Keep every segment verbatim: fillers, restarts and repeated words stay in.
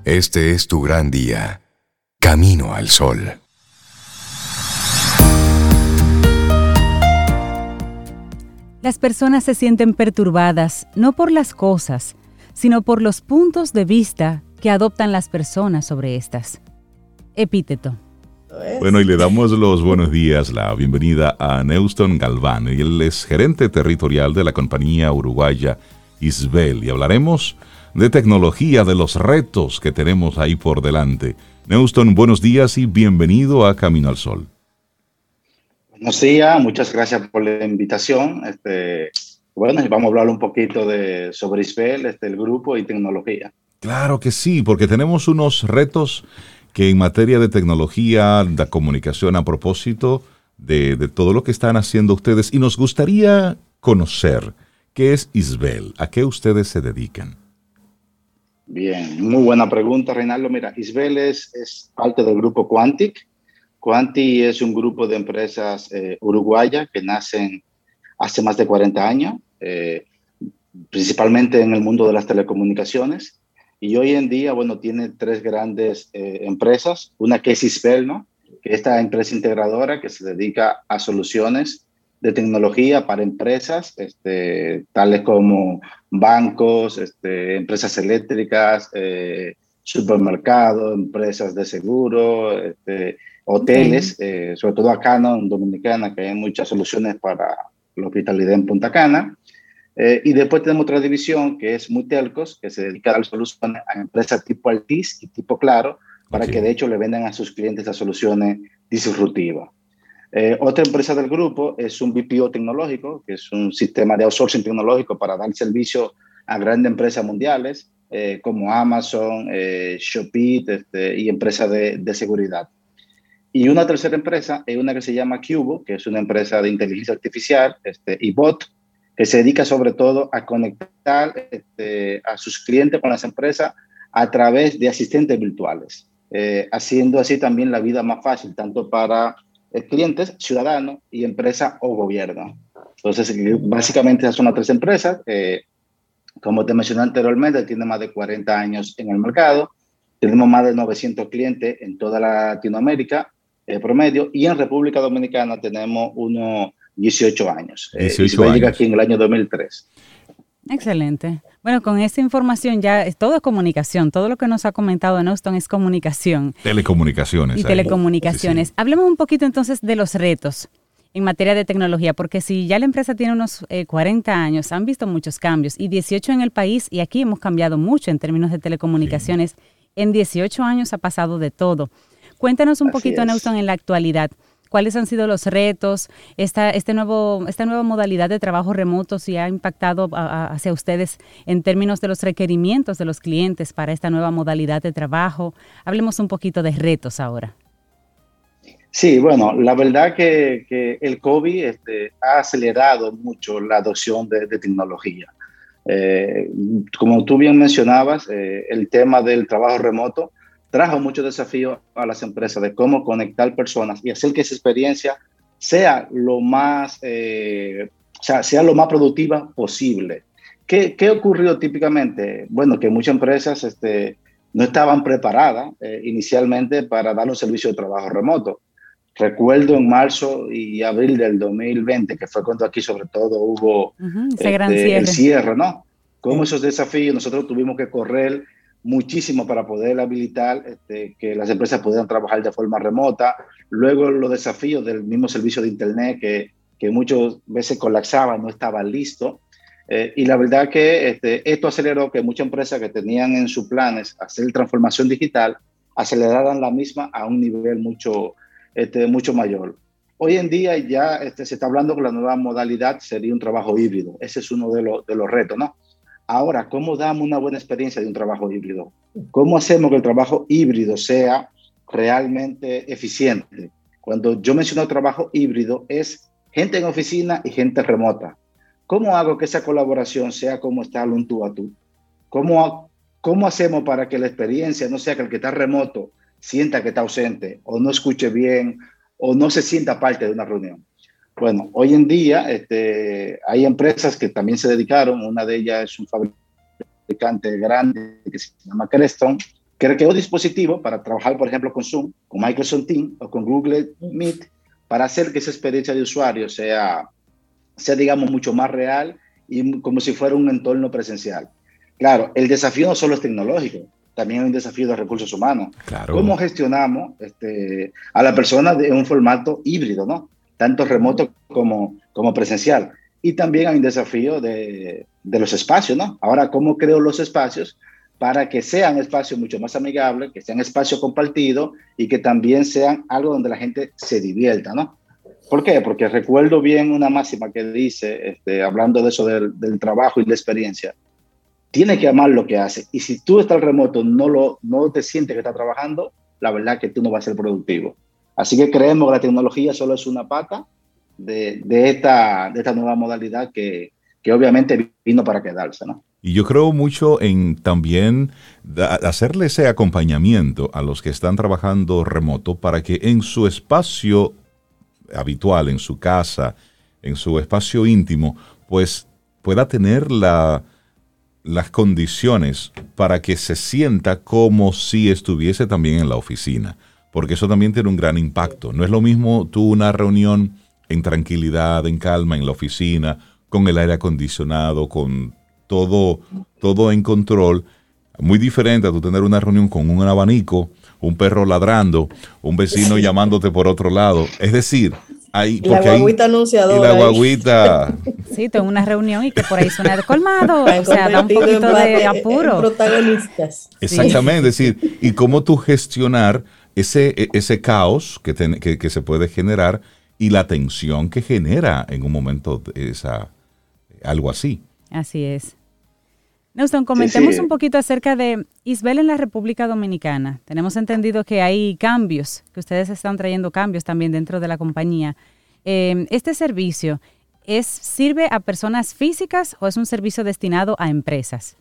Este es tu gran día. Camino al sol. Las personas se sienten perturbadas no por las cosas, sino por los puntos de vista que adoptan las personas sobre estas. Epíteto. Bueno, y le damos los buenos días, la bienvenida a Neuston Galván. Él es gerente territorial de la compañía uruguaya Isbel y hablaremos de tecnología, de los retos que tenemos ahí por delante. Neuston, buenos días y bienvenido a Camino al Sol. Buenos días, muchas gracias por la invitación. Este, bueno, vamos a hablar un poquito de, sobre Isbel, este, el grupo y tecnología. Claro que sí, porque tenemos unos retos que en materia de tecnología, de comunicación a propósito de, de todo lo que están haciendo ustedes, y nos gustaría conocer qué es Isbel, a qué ustedes se dedican. Bien, muy buena pregunta, Reinaldo. Mira, Isbel es, es parte del grupo Quantic. Quantic es un grupo de empresas eh, uruguayas que nacen hace más de cuarenta años, eh, principalmente en el mundo de las telecomunicaciones. Y hoy en día, bueno, tiene tres grandes eh, empresas. Una que es Isbel, ¿no? Que es esta empresa integradora que se dedica a soluciones de tecnología para empresas, este, tales como bancos, este, empresas eléctricas, eh, supermercados, empresas de seguro, este, hoteles, okay. eh, sobre todo acá, ¿no? En Dominicana, que hay muchas soluciones para la hospitalidad en Punta Cana. Eh, y después tenemos otra división que es Mutelcos, que se dedica a dar soluciones a empresas tipo Altiz y tipo Claro, para okay. que de hecho le vendan a sus clientes las soluciones disruptivas. Eh, otra empresa del grupo es un B P O tecnológico, que es un sistema de outsourcing tecnológico para dar servicio a grandes empresas mundiales, eh, como Amazon, eh, Shopee este, y empresas de, de seguridad. Y una tercera empresa es una que se llama Cubo, que es una empresa de inteligencia artificial este, y bot, que se dedica sobre todo a conectar este, a sus clientes con las empresas a través de asistentes virtuales, eh, haciendo así también la vida más fácil, tanto para eh, clientes, ciudadanos y empresas o gobierno. Entonces, básicamente esas son las tres empresas. Eh, como te mencioné anteriormente, tiene más de cuarenta años en el mercado. Tenemos más de novecientos clientes en toda Latinoamérica, eh, promedio, y en República Dominicana tenemos unos dieciocho años. dieciocho eh, años. Llega aquí en el año dos mil tres. Excelente. Bueno, con esta información ya es todo es comunicación. Todo lo que nos ha comentado Neuston es comunicación. Telecomunicaciones. Y ahí. telecomunicaciones. Sí, sí. Hablemos un poquito entonces de los retos en materia de tecnología, porque si ya la empresa tiene unos eh, cuarenta años, han visto muchos cambios, y dieciocho en el país, y aquí hemos cambiado mucho en términos de telecomunicaciones. Sí. En dieciocho años ha pasado de todo. Cuéntanos un Así poquito, es. Neuston, en la actualidad. ¿Cuáles han sido los retos? Esta, este nuevo, esta nueva modalidad de trabajo remoto, si ha impactado a, a, hacia ustedes en términos de los requerimientos de los clientes para esta nueva modalidad de trabajo. Hablemos un poquito de retos ahora. Sí, bueno, la verdad que, que el COVID este, ha acelerado mucho la adopción de, de tecnología. Eh, como tú bien mencionabas, eh, el tema del trabajo remoto trajo muchos desafíos a las empresas de cómo conectar personas y hacer que esa experiencia sea lo más, eh, o sea, sea lo más productiva posible. ¿Qué, qué ocurrió típicamente? Bueno, que muchas empresas este, no estaban preparadas eh, inicialmente para dar un servicio de trabajo remoto. Recuerdo en marzo y abril del dos mil veinte, que fue cuando aquí sobre todo hubo uh-huh, ese este, gran cierre. el cierre, ¿no? Como esos desafíos nosotros tuvimos que correr muchísimo para poder habilitar este, que las empresas pudieran trabajar de forma remota. Luego los desafíos del mismo servicio de Internet que, que muchas veces colapsaba, no estaba listo. Eh, y la verdad que este, esto aceleró que muchas empresas que tenían en sus planes hacer transformación digital aceleraran la misma a un nivel mucho, este, mucho mayor. Hoy en día ya este, se está hablando que la nueva modalidad sería un trabajo híbrido. Ese es uno de, lo, de los retos, ¿no? Ahora, ¿cómo damos una buena experiencia de un trabajo híbrido? ¿Cómo hacemos que el trabajo híbrido sea realmente eficiente? Cuando yo menciono trabajo híbrido, es gente en oficina y gente remota. ¿Cómo hago que esa colaboración sea como está un tú a tú? ¿Cómo, ¿Cómo hacemos para que la experiencia no sea que el que está remoto sienta que está ausente o no escuche bien o no se sienta parte de una reunión? Bueno, hoy en día este, hay empresas que también se dedicaron. Una de ellas es un fabricante grande que se llama Creston, creó dispositivos para trabajar, por ejemplo, con Zoom, con Microsoft Teams o con Google Meet, para hacer que esa experiencia de usuario sea, sea digamos, mucho más real y como si fuera un entorno presencial. Claro, el desafío no solo es tecnológico, también hay un desafío de recursos humanos. Claro. ¿Cómo gestionamos este, a la persona en un formato híbrido, ¿no? Tanto remoto como, como presencial? Y también hay un desafío de, de los espacios, ¿no? Ahora, ¿cómo creo los espacios para que sean espacios mucho más amigables, que sean espacios compartidos y que también sean algo donde la gente se divierta, ¿no? ¿Por qué? Porque recuerdo bien una máxima que dice, este, hablando de eso del, del trabajo y la experiencia, tiene que amar lo que hace. Y si tú estás remoto, no, lo, no te sientes que estás trabajando, la verdad que tú no vas a ser productivo. Así que creemos que la tecnología solo es una pata de, de, esta, de esta nueva modalidad que, que obviamente vino para quedarse, ¿no? Y yo creo mucho en también da, hacerle ese acompañamiento a los que están trabajando remoto para que en su espacio habitual, en su casa, en su espacio íntimo, pues pueda tener la, las condiciones para que se sienta como si estuviese también en la oficina, porque eso también tiene un gran impacto. No es lo mismo tú una reunión en tranquilidad, en calma, en la oficina, con el aire acondicionado, con todo, todo en control, muy diferente a tú tener una reunión con un abanico, un perro ladrando, un vecino sí. llamándote por otro lado. Es decir, hay... Y la guaguita hay, anunciadora. Y la guaguita... Sí, tengo una reunión y que por ahí suena colmado, o sea, da un poquito de apuro. Protagonistas. Exactamente, sí. Es decir, y cómo tú gestionar ese, ese caos que, ten, que, que se puede generar y la tensión que genera en un momento esa, algo así. Así es. Neuston, comentemos sí, sí. un poquito acerca de Isbel en la República Dominicana. Tenemos entendido que hay cambios, que ustedes están trayendo cambios también dentro de la compañía. Eh, ¿Este servicio es, sirve a personas físicas o es un servicio destinado a empresas?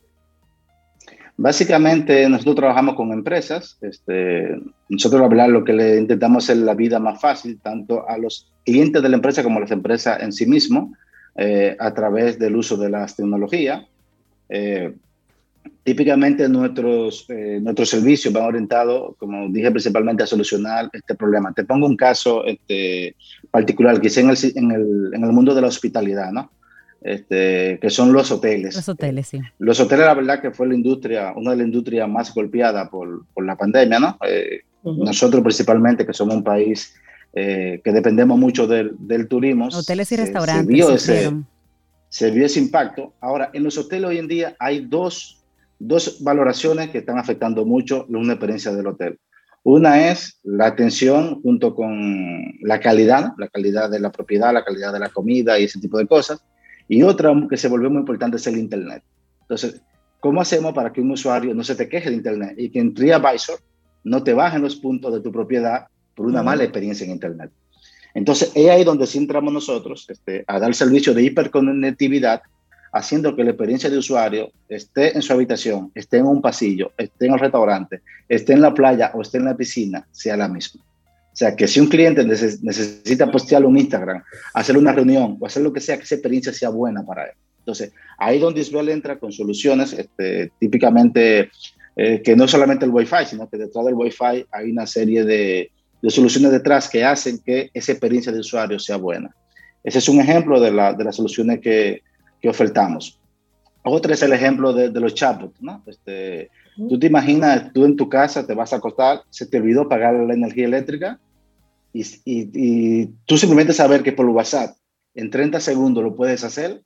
Básicamente nosotros trabajamos con empresas. Este, nosotros la verdad lo que le intentamos hacer la vida más fácil, tanto a los clientes de la empresa como a las empresas en sí mismo, eh, a través del uso de las tecnologías. Eh, típicamente nuestros, eh, nuestros servicios van orientados, como dije, principalmente a solucionar este problema. Te pongo un caso este, particular, quizá en el, en, el, en el mundo de la hospitalidad, ¿no? Este, que son los hoteles. Los hoteles, sí. Los hoteles, la verdad que fue la industria, una de las industrias más golpeadas por, por la pandemia, ¿no? Eh, uh-huh. Nosotros principalmente, que somos un país eh, que dependemos mucho del, del turismo. Hoteles y restaurantes. Se vio ese... Se vio ese impacto. Ahora, en los hoteles hoy en día hay dos, dos valoraciones que están afectando mucho una experiencia del hotel. Una es la atención junto con la calidad, la calidad de la propiedad, la calidad de la comida y ese tipo de cosas. Y otra que se volvió muy importante es el Internet. Entonces, ¿cómo hacemos para que un usuario no se te queje de Internet y que en TripAdvisor no te bajen los puntos de tu propiedad por una uh-huh. mala experiencia en Internet? Entonces, es ahí donde sí entramos nosotros este, a dar servicio de hiperconectividad, haciendo que la experiencia de usuario esté en su habitación, esté en un pasillo, esté en el restaurante, esté en la playa o esté en la piscina, sea la misma. O sea, que si un cliente neces- necesita postearle un Instagram, hacer una reunión o hacer lo que sea, que esa experiencia sea buena para él. Entonces, ahí donde Isbel entra con soluciones, este, típicamente, eh, que no solamente el Wi-Fi, sino que detrás del Wi-Fi hay una serie de de soluciones detrás que hacen que esa experiencia de usuario sea buena. Ese es un ejemplo de, la, de las soluciones que, que ofertamos. Otro es el ejemplo de, de los chatbots, ¿no? Este, uh-huh. Tú te imaginas, tú en tu casa te vas a acostar, se te olvidó pagar la energía eléctrica y, y, y tú simplemente saber que por WhatsApp en treinta segundos lo puedes hacer,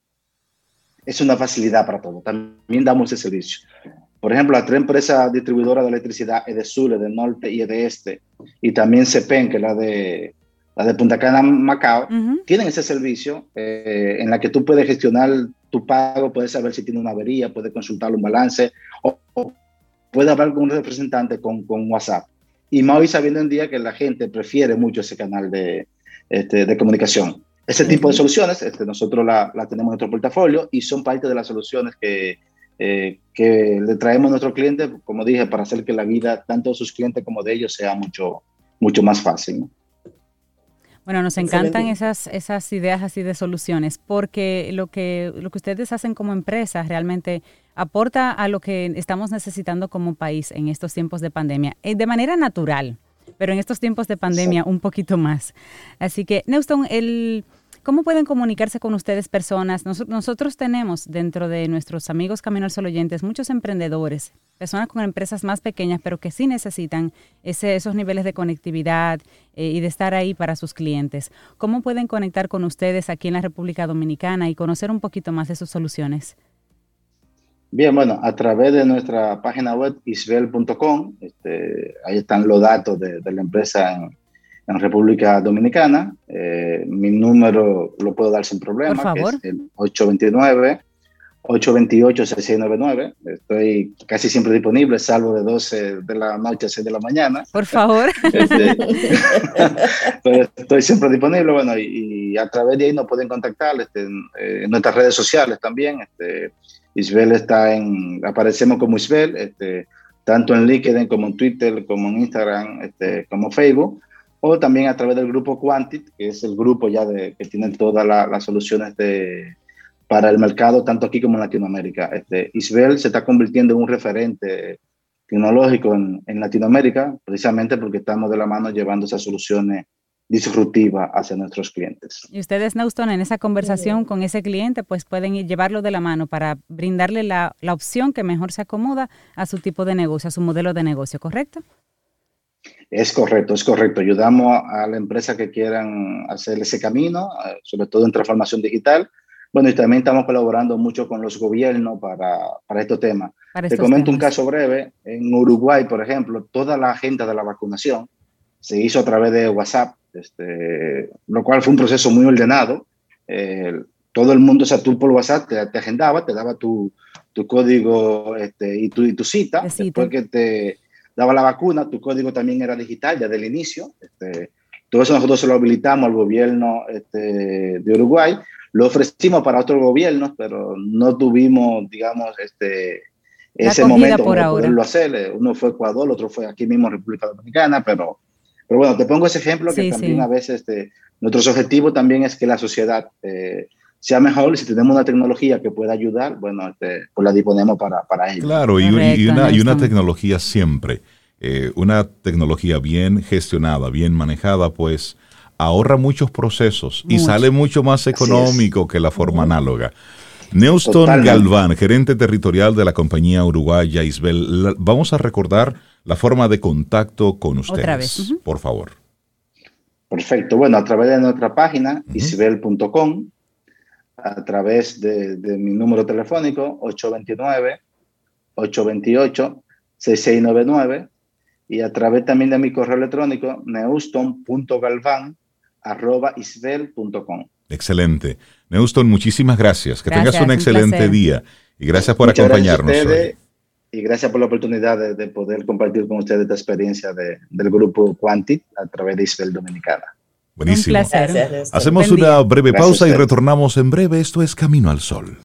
es una facilidad para todo. También damos ese servicio. Por ejemplo, las tres empresas distribuidoras de electricidad, Edesur, Edenorte y Edeste, y también CEPEN, que es la de, la de Punta Cana, Macao, uh-huh. tienen ese servicio eh, en la que tú puedes gestionar tu pago, puedes saber si tiene una avería, puedes consultar un balance, o, o puedes hablar con un representante con, con WhatsApp. Y más hoy sabiendo en día que la gente prefiere mucho ese canal de, este, de comunicación. Ese uh-huh. tipo de soluciones, este, nosotros la, la tenemos en nuestro portafolio y son parte de las soluciones que Eh, que le traemos a nuestros clientes, como dije, para hacer que la vida tanto de sus clientes como de ellos sea mucho, mucho más fácil, ¿no? Bueno, nos encantan esas, esas ideas así de soluciones, porque lo que, lo que ustedes hacen como empresas realmente aporta a lo que estamos necesitando como país en estos tiempos de pandemia, eh, de manera natural, pero en estos tiempos de pandemia un poquito más. Así que, Neuston, el... ¿cómo pueden comunicarse con ustedes personas? Nos, nosotros tenemos dentro de nuestros amigos Camino al Sol oyentes muchos emprendedores, personas con empresas más pequeñas, pero que sí necesitan ese, esos niveles de conectividad eh, y de estar ahí para sus clientes. ¿Cómo pueden conectar con ustedes aquí en la República Dominicana y conocer un poquito más de sus soluciones? Bien, bueno, a través de nuestra página web isbel punto com, este, ahí están los datos de, de la empresa en, en República Dominicana. Eh, mi número lo puedo dar sin problema, por favor. Que es el ocho dos nueve, ocho dos ocho, seis seis nueve nueve. Estoy casi siempre disponible, salvo de doce de la noche a seis de la mañana. Por favor. Este, pero estoy siempre disponible, bueno, y, y a través de ahí nos pueden contactar este, en, en nuestras redes sociales también. Este, Isbel está en, aparecemos como Isbel, este, tanto en LinkedIn como en Twitter, como en Instagram, este, como Facebook, o también a través del grupo Quantit, que es el grupo ya de, que tiene todas la, las soluciones de, para el mercado, tanto aquí como en Latinoamérica. Este, Isbel se está convirtiendo en un referente tecnológico en, en Latinoamérica, precisamente porque estamos de la mano llevando esas soluciones disruptiva hacia nuestros clientes. Y ustedes, Neuston, en esa conversación con ese cliente, pues pueden ir, llevarlo de la mano para brindarle la, la opción que mejor se acomoda a su tipo de negocio, a su modelo de negocio, ¿correcto? Es correcto, es correcto. Ayudamos a la empresa que quieran hacer ese camino, sobre todo en transformación digital. Bueno, y también estamos colaborando mucho con los gobiernos para, para estos temas. Para Te comento temas. Un caso breve. En Uruguay, por ejemplo, toda la agenda de la vacunación se hizo a través de WhatsApp, este, lo cual fue un proceso muy ordenado. Eh, todo el mundo, o sea, tú por WhatsApp te, te agendaba, te daba tu, tu código este, y, tu, y tu cita. Después que te daba la vacuna, tu código también era digital desde el inicio. Este, todo eso nosotros se lo habilitamos al gobierno este, de Uruguay. Lo ofrecimos para otros gobiernos, pero no tuvimos, digamos, este, ese momento para poderlo hacer. Uno fue Ecuador, otro fue aquí mismo República Dominicana, pero... Pero bueno, te pongo ese ejemplo que sí, también sí. A veces este, nuestros objetivos también es que la sociedad eh, sea mejor y si tenemos una tecnología que pueda ayudar, bueno, este, pues la disponemos para, para ello. Claro, y, Correcto, y, una, y una tecnología siempre, eh, una tecnología bien gestionada, bien manejada, pues ahorra muchos procesos Mucho. y sale mucho más económico que la forma análoga. Neuston Totalmente. Galván, gerente territorial de la compañía uruguaya Isbel. Vamos a recordar la forma de contacto con ustedes. Otra vez. Uh-huh. Por favor. Perfecto. Bueno, a través de nuestra página, uh-huh. isbel punto com, a través de, de mi número telefónico, ocho dos nueve, ocho dos ocho, seis seis nueve nueve, y a través también de mi correo electrónico, neuston punto galvan arroba isbel punto com. Excelente. Neuston, muchísimas gracias. Que gracias, tengas un excelente placer. día. Y gracias por Muchas acompañarnos gracias a ustedes, hoy. Y gracias por la oportunidad de, de poder compartir con ustedes esta experiencia de, del grupo Quantit a través de Isbel Dominicana. Buenísimo. Un placer. Hacemos Buen una breve pausa y retornamos en breve. Esto es Camino al Sol.